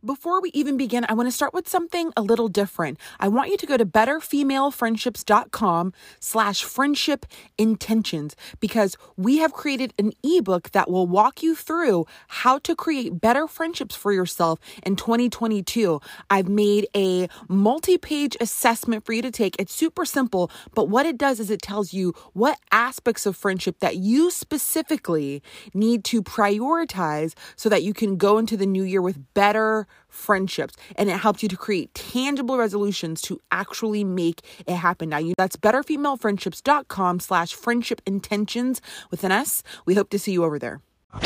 Before we even begin, I want to start with something a little different. I want you to go to betterfemalefriendships.com/friendship intentions because we have created an ebook that will walk you through how to create better friendships for yourself in 2022. I've made a multi-page assessment for you to take. It's super simple, but what it does is it tells you what aspects of friendship that you specifically need to prioritize so that you can go into the new year with better friendships, and it helps you to create tangible resolutions to actually make it happen. Now, that's betterfemalefriendships.com/friendship intentions with an S. We hope to see you over there.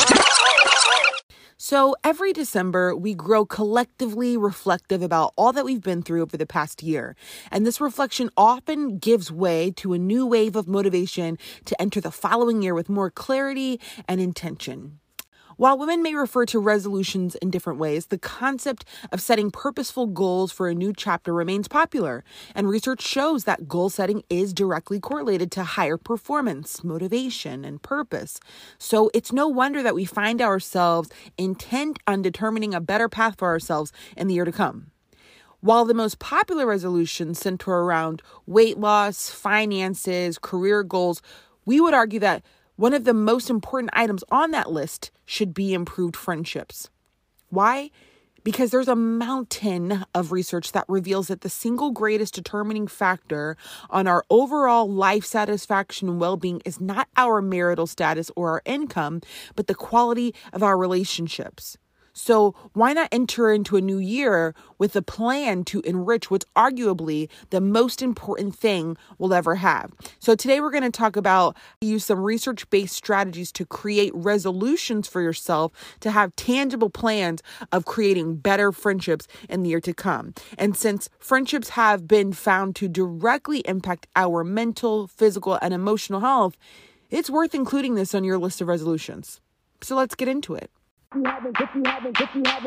So every December, we grow collectively reflective about all that we've been through over the past year. And this reflection often gives way to a new wave of motivation to enter the following year with more clarity and intention. While women may refer to resolutions in different ways, the concept of setting purposeful goals for a new chapter remains popular, and research shows that goal setting is directly correlated to higher performance, motivation, and purpose. So it's no wonder that we find ourselves intent on determining a better path for ourselves in the year to come. While the most popular resolutions center around weight loss, finances, career goals, we would argue that one of the most important items on that list should be improved friendships. Why? Because there's a mountain of research that reveals that the single greatest determining factor on our overall life satisfaction and well-being is not our marital status or our income, but the quality of our relationships. So why not enter into a new year with a plan to enrich what's arguably the most important thing we'll ever have? So today we're going to talk about use some research-based strategies to create resolutions for yourself to have tangible plans of creating better friendships in the year to come. And since friendships have been found to directly impact our mental, physical, and emotional health, it's worth including this on your list of resolutions. So let's get into it. If you having girl problems,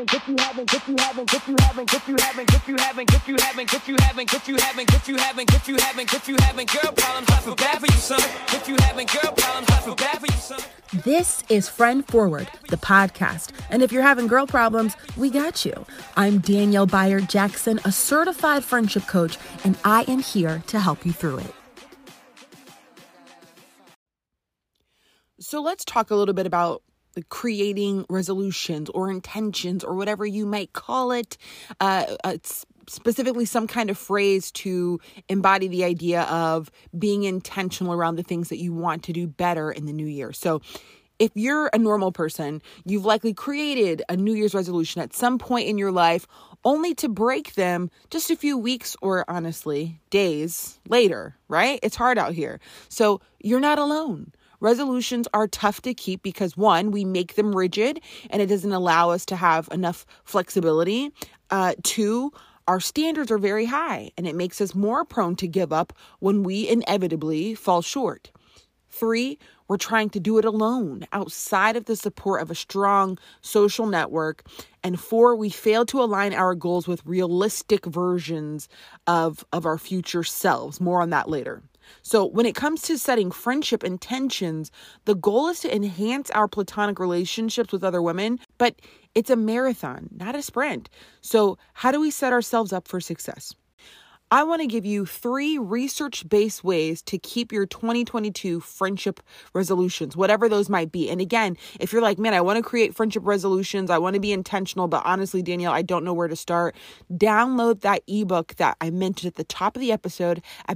I feel bad for you, son. If you having girl problems, I feel bad for you, son. This is Friend Forward, the podcast. And if you're having girl problems, we got you. I'm Danielle Byard-Jackson, a certified friendship coach, and I am here to help you through it. So let's talk a little bit about creating resolutions or intentions or whatever you might call it. It's specifically some kind of phrase to embody the idea of being intentional around the things that you want to do better in the new year. So if you're a normal person, you've likely created a New Year's resolution at some point in your life only to break them just a few weeks or honestly days later, right? It's hard out here. So you're not alone. Resolutions are tough to keep because, one, we make them rigid and it doesn't allow us to have enough flexibility. Two, our standards are very high and it makes us more prone to give up when we inevitably fall short. Three, we're trying to do it alone outside of the support of a strong social network. And four, we fail to align our goals with realistic versions of our future selves. More on that later. So when it comes to setting friendship intentions, the goal is to enhance our platonic relationships with other women, but it's a marathon, not a sprint. So how do we set ourselves up for success? I want to give you 3 research-based ways to keep your 2022 friendship resolutions, whatever those might be. And again, if you're like, man, I want to create friendship resolutions, I want to be intentional, but honestly, Danielle, I don't know where to start. Download that ebook that I mentioned at the top of the episode at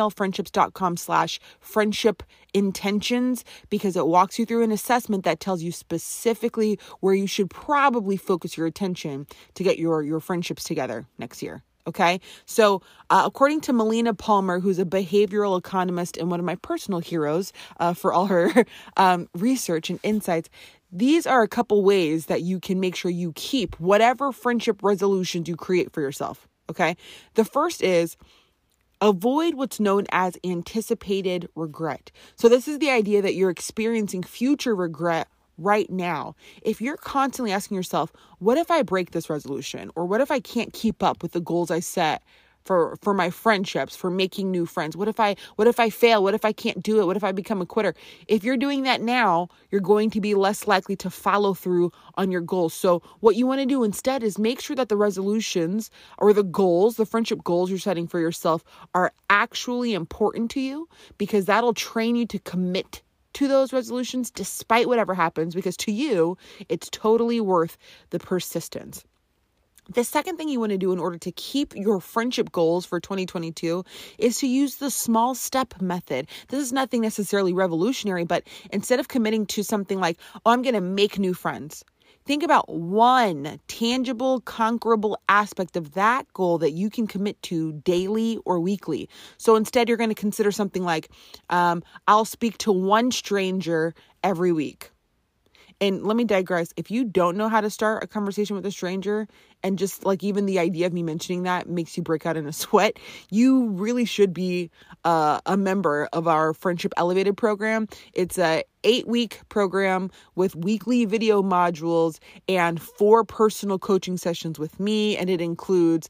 betterfemalefriendships.com/friendship intentions, because it walks you through an assessment that tells you specifically where you should probably focus your attention to get your friendships together next year. Okay, so according to Melina Palmer, who's a behavioral economist and one of my personal heroes for all her research and insights, these are a couple ways that you can make sure you keep whatever friendship resolutions you create for yourself. Okay, the first is avoid what's known as anticipated regret. So this is the idea that you're experiencing future regret right now. If you're constantly asking yourself, what if I break this resolution? Or what if I can't keep up with the goals I set for my friendships, for making new friends? What if I fail? What if I can't do it? What if I become a quitter? If you're doing that now, you're going to be less likely to follow through on your goals. So what you want to do instead is make sure that the resolutions or the goals, the friendship goals you're setting for yourself are actually important to you, because that'll train you to commit to those resolutions despite whatever happens, because to you, it's totally worth the persistence. The second thing you want to do in order to keep your friendship goals for 2022 is to use the small step method. This is nothing necessarily revolutionary, but instead of committing to something like, oh, I'm going to make new friends, think about one tangible, conquerable aspect of that goal that you can commit to daily or weekly. So instead, you're going to consider something like, I'll speak to one stranger every week. And let me digress. If you don't know how to start a conversation with a stranger, and just like even the idea of me mentioning that makes you break out in a sweat, you really should be a member of our Friendship Elevated program. It's a 8-week program with weekly video modules and 4 personal coaching sessions with me. And it includes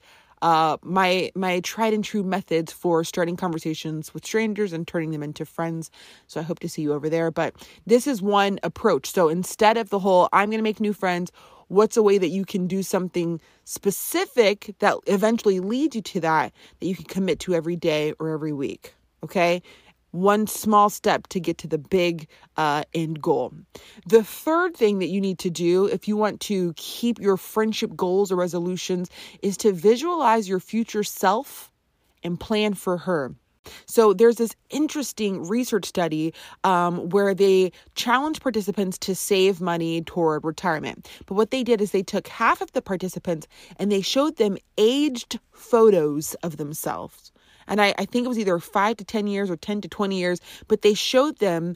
my tried and true methods for starting conversations with strangers and turning them into friends. So I hope to see you over there. But this is one approach. So instead of the whole, I'm going to make new friends, what's a way that you can do something specific that eventually leads you to that you can commit to every day or every week? Okay. One small step to get to the big end goal. The third thing that you need to do if you want to keep your friendship goals or resolutions is to visualize your future self and plan for her. So there's this interesting research study where they challenged participants to save money toward retirement. But what they did is they took half of the participants and they showed them aged photos of themselves. And I think it was either 5 to 10 years or 10 to 20 years, but they showed them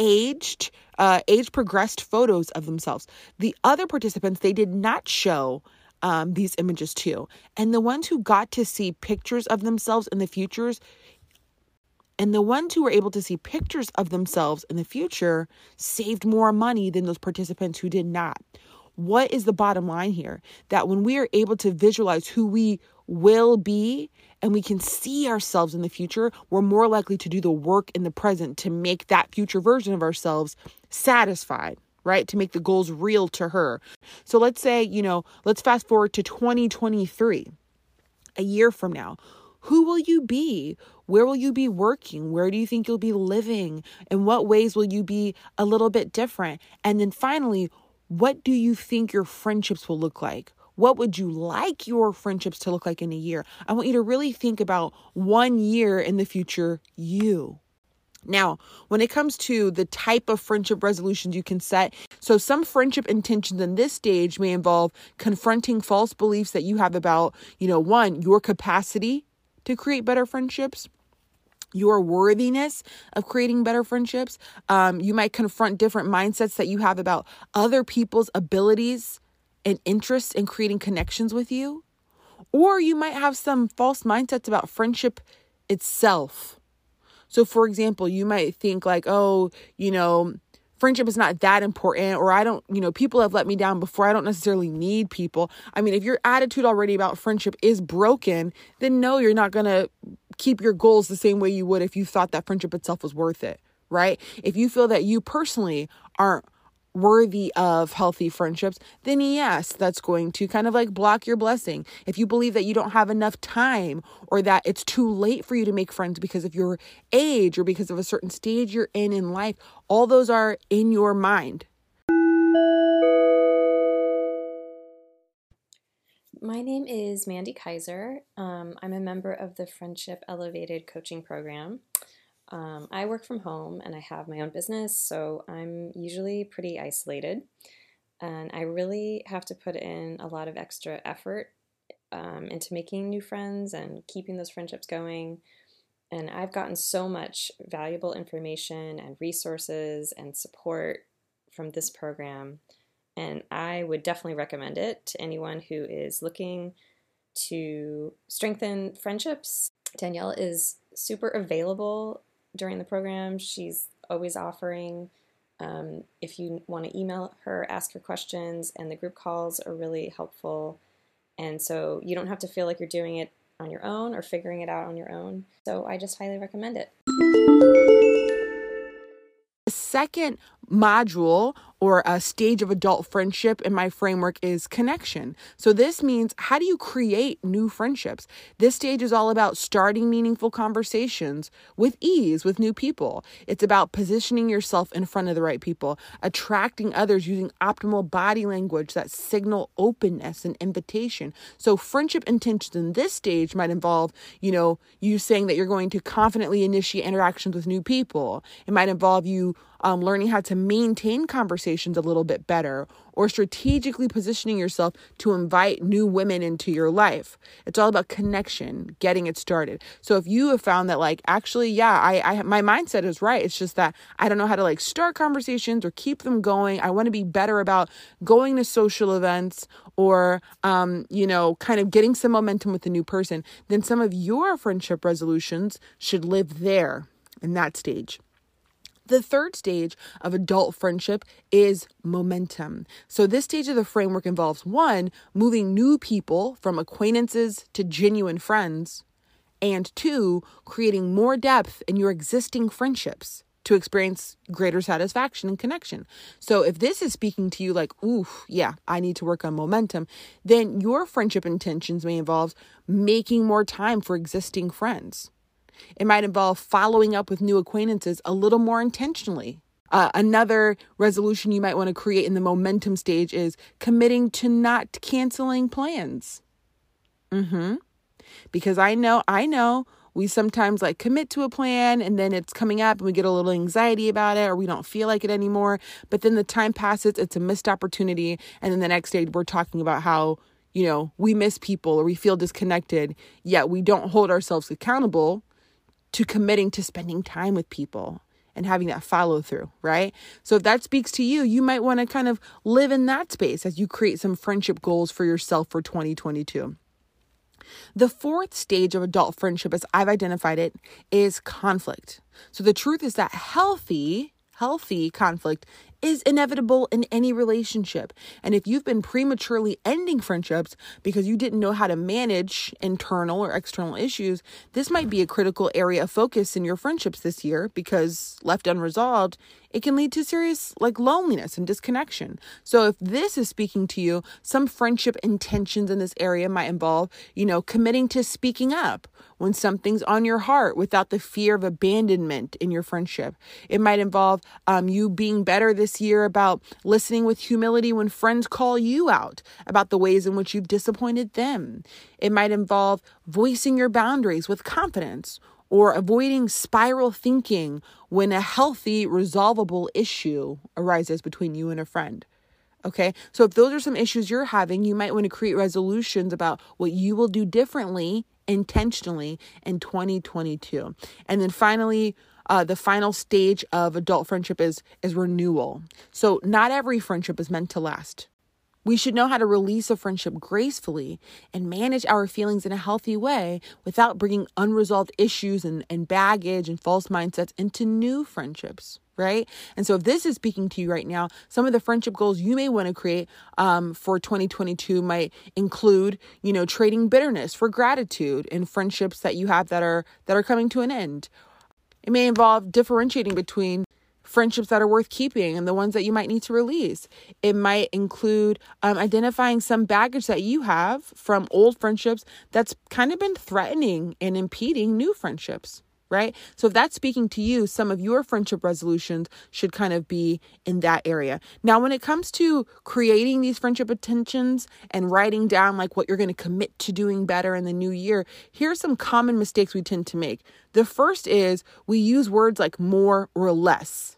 age progressed photos of themselves. The other participants, they did not show these images to. And the ones who got to see pictures of themselves in the futures, and the ones who were able to see pictures of themselves in the future saved more money than those participants who did not. What is the bottom line here? That when we are able to visualize who we will be and we can see ourselves in the future, we're more likely to do the work in the present to make that future version of ourselves satisfied, right? To make the goals real to her. So let's say, let's fast forward to 2023, a year from now. Who will you be? Where will you be working? Where do you think you'll be living? In what ways will you be a little bit different? And then finally, what do you think your friendships will look like? What would you like your friendships to look like in a year? I want you to really think about 1 year in the future, you. Now, when it comes to the type of friendship resolutions you can set, so some friendship intentions in this stage may involve confronting false beliefs that you have about, one, your capacity to create better friendships, your worthiness of creating better friendships. You might confront different mindsets that you have about other people's abilities and interests in creating connections with you. Or you might have some false mindsets about friendship itself. So for example, you might think like, friendship is not that important, or people have let me down before. I don't necessarily need people. I mean, if your attitude already about friendship is broken, then no, you're not going to keep your goals the same way you would if you thought that friendship itself was worth it, right? If you feel that you personally aren't worthy of healthy friendships, then yes, that's going to kind of like block your blessing. If you believe that you don't have enough time or that it's too late for you to make friends because of your age or because of a certain stage you're in life, all those are in your mind. My name is Mandy Kaiser. I'm a member of the Friendship Elevated coaching program. I work from home and I have my own business, so I'm usually pretty isolated. And I really have to put in a lot of extra effort into making new friends and keeping those friendships going. And I've gotten so much valuable information and resources and support from this program. And I would definitely recommend it to anyone who is looking to strengthen friendships. Danielle is super available during the program. She's always offering. If you want to email her, ask her questions, and the group calls are really helpful. And so you don't have to feel like you're doing it on your own or figuring it out on your own. So I just highly recommend it. The second module or a stage of adult friendship in my framework is connection. So this means, how do you create new friendships? This stage is all about starting meaningful conversations with ease with new people. It's about positioning yourself in front of the right people, attracting others using optimal body language that signal openness and invitation. So friendship intentions in this stage might involve, you saying that you're going to confidently initiate interactions with new people. It might involve you learning how to maintain conversations a little bit better, or strategically positioning yourself to invite new women into your life. It's all about connection, getting it started. So if you have found that my mindset is right, it's just that I don't know how to start conversations or keep them going. I want to be better about going to social events or, kind of getting some momentum with a new person, then some of your friendship resolutions should live there in that stage. The third stage of adult friendship is momentum. So this stage of the framework involves 1, moving new people from acquaintances to genuine friends, and 2, creating more depth in your existing friendships to experience greater satisfaction and connection. So if this is speaking to you I need to work on momentum, then your friendship intentions may involve making more time for existing friends. It might involve following up with new acquaintances a little more intentionally. Another resolution you might want to create in the momentum stage is committing to not canceling plans. Because I know we sometimes commit to a plan and then it's coming up and we get a little anxiety about it or we don't feel like it anymore. But then the time passes, it's a missed opportunity. And then the next day we're talking about how, we miss people or we feel disconnected, yet we don't hold ourselves accountable to committing to spending time with people and having that follow through, right? So if that speaks to you, you might want to kind of live in that space as you create some friendship goals for yourself for 2022. The fourth stage of adult friendship, as I've identified it, is conflict. So the truth is that healthy conflict is inevitable in any relationship. And if you've been prematurely ending friendships because you didn't know how to manage internal or external issues, this might be a critical area of focus in your friendships this year, because left unresolved, it can lead to serious loneliness and disconnection. So if this is speaking to you, some friendship intentions in this area might involve, committing to speaking up when something's on your heart without the fear of abandonment in your friendship. It might involve you being better this year about listening with humility when friends call you out about the ways in which you've disappointed them. It might involve voicing your boundaries with confidence, or avoiding spiral thinking when a healthy, resolvable issue arises between you and a friend. Okay, so if those are some issues you're having, you might want to create resolutions about what you will do differently, intentionally in 2022. And then finally, the final stage of adult friendship is renewal. So not every friendship is meant to last. We should know how to release a friendship gracefully and manage our feelings in a healthy way without bringing unresolved issues and baggage and false mindsets into new friendships, right? And so if this is speaking to you right now, some of the friendship goals you may want to create for 2022 might include, trading bitterness for gratitude in friendships that you have that are coming to an end. It may involve differentiating between friendships that are worth keeping and the ones that you might need to release. It might include identifying some baggage that you have from old friendships that's kind of been threatening and impeding new friendships, right? So if that's speaking to you, some of your friendship resolutions should kind of be in that area. Now, when it comes to creating these friendship intentions and writing down what you're going to commit to doing better in the new year, here's some common mistakes we tend to make. The first is we use words like more or less.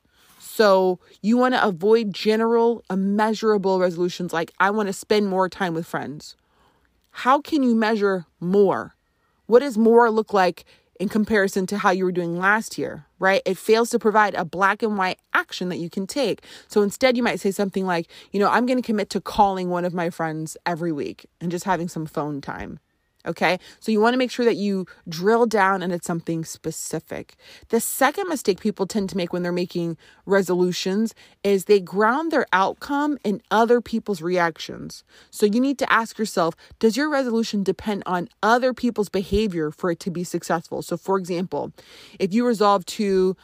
So you want to avoid general, immeasurable resolutions like, I want to spend more time with friends. How can you measure more? What does more look like in comparison to how you were doing last year, right? It fails to provide a black and white action that you can take. So instead, you might say something like, I'm going to commit to calling one of my friends every week and just having some phone time. Okay, so you want to make sure that you drill down and it's something specific. The second mistake people tend to make when they're making resolutions is they ground their outcome in other people's reactions. So you need to ask yourself, does your resolution depend on other people's behavior for it to be successful? So for example, if you resolve to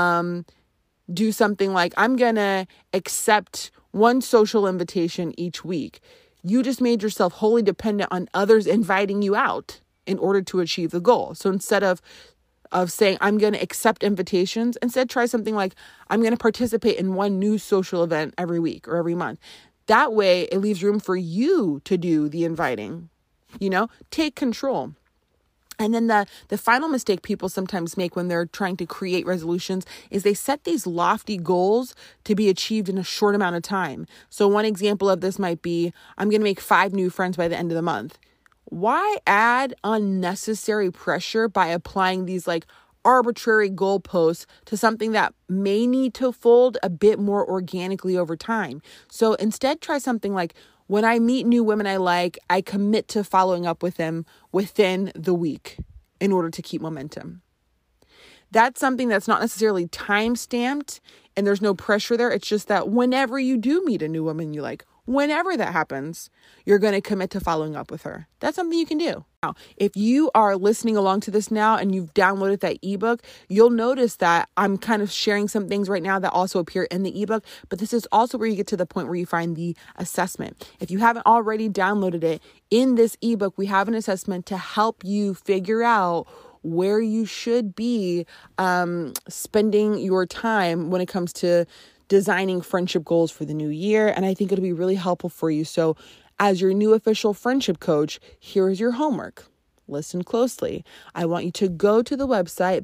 do something like, I'm going to accept one social invitation each week, you just made yourself wholly dependent on others inviting you out in order to achieve the goal. So instead of saying, I'm going to accept invitations, instead try something like, I'm going to participate in one new social event every week or every month. That way it leaves room for you to do the inviting, take control. And then the final mistake people sometimes make when they're trying to create resolutions is they set these lofty goals to be achieved in a short amount of time. So one example of this might be, I'm going to make 5 new friends by the end of the month. Why add unnecessary pressure by applying these arbitrary goalposts to something that may need to fold a bit more organically over time? So instead, try something like, when I meet new women I like, I commit to following up with them within the week in order to keep momentum. That's something that's not necessarily time-stamped and there's no pressure there. It's just that whenever you do meet a new woman you like, whenever that happens, you're going to commit to following up with her. That's something you can do. Now, if you are listening along to this now and you've downloaded that ebook, you'll notice that I'm kind of sharing some things right now that also appear in the ebook, but this is also where you get to the point where you find the assessment. If you haven't already downloaded it, in this ebook, we have an assessment to help you figure out where you should be spending your time when it comes to designing friendship goals for the new year. And I think it'll be really helpful for you. So as your new official friendship coach, here is your homework. Listen closely. I want you to go to the website,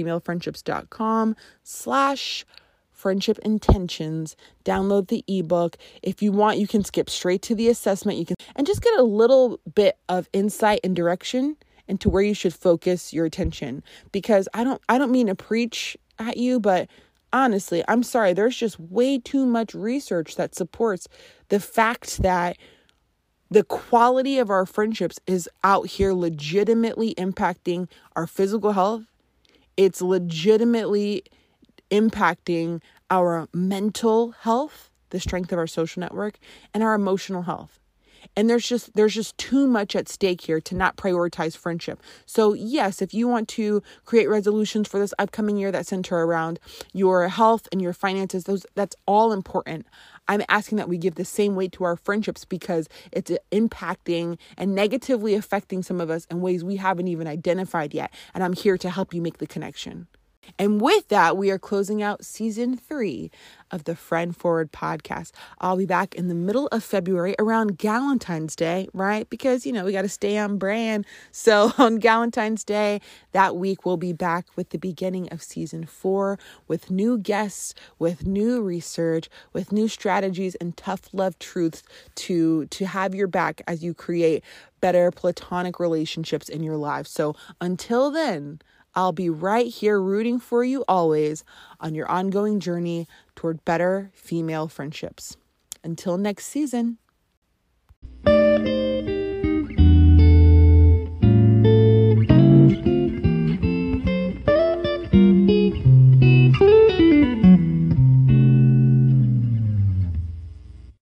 betterfemalefriendships.com/friendship intentions, download the ebook. If you want, you can skip straight to the assessment. And just get a little bit of insight and direction into where you should focus your attention. Because I don't mean to preach at you, but honestly, I'm sorry, there's just way too much research that supports the fact that the quality of our friendships is out here legitimately impacting our physical health. It's legitimately impacting our mental health, the strength of our social network, and our emotional health. And there's just too much at stake here to not prioritize friendship. So yes, if you want to create resolutions for this upcoming year that center around your health and your finances, that's all important. I'm asking that we give the same weight to our friendships because it's impacting and negatively affecting some of us in ways we haven't even identified yet. And I'm here to help you make the connection. And with that, we are closing out season 3 of the Friend Forward podcast. I'll be back in the middle of February around Galentine's Day, right? Because, we got to stay on brand. So on Galentine's Day, that week, we'll be back with the beginning of season 4 with new guests, with new research, with new strategies and tough love truths to have your back as you create better platonic relationships in your lives. So until then, I'll be right here rooting for you always on your ongoing journey toward better female friendships. Until next season.